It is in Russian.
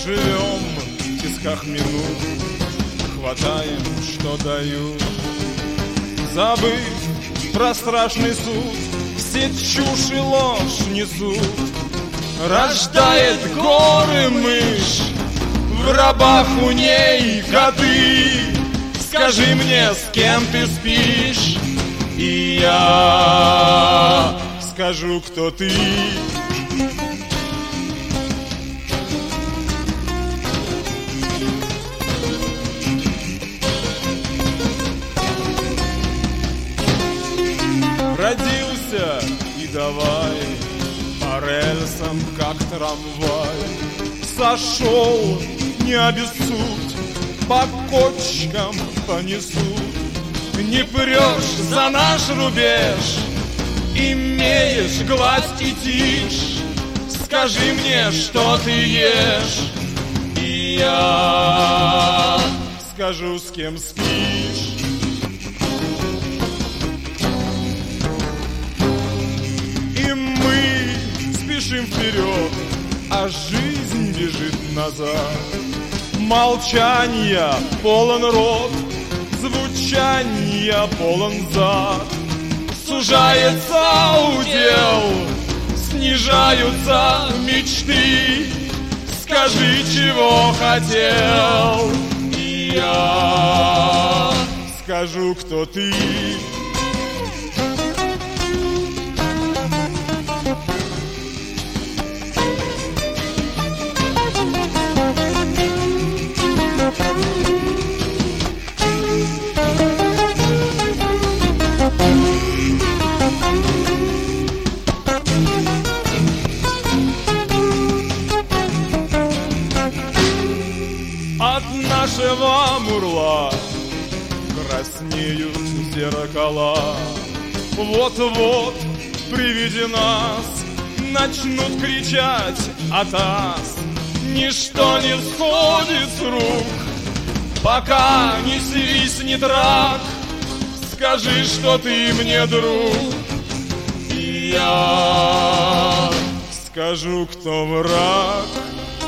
Живем в тисках минут, хватаем, что дают, забыв про страшный суд, все чушь и ложь несут. Рождает горы мышь, в гробах у ней коты. Скажи мне, с кем ты спишь, и я скажу, кто ты. Родился и давай по рельсам, как трамвай. Сошел, не обессудь, по кочкам понесут. Не прешь за наш рубеж, имеешь гладь и тишь. Скажи мне, что ты ешь, и я скажу, с кем спишь. И мы спешим вперед, а жизнь бежит назад. Молчанья полон рот, звучанья полон зад. Сужается удел, снижаются мечты. Скажи, чего хотел, и я скажу, кто ты. От нашего мурла краснеют зеркала. Вот-вот при виде нас начнут кричать атас. Ничто не сходит с рук, пока не свистнет рак. Скажи, что ты мне друг, и я скажу, кто враг.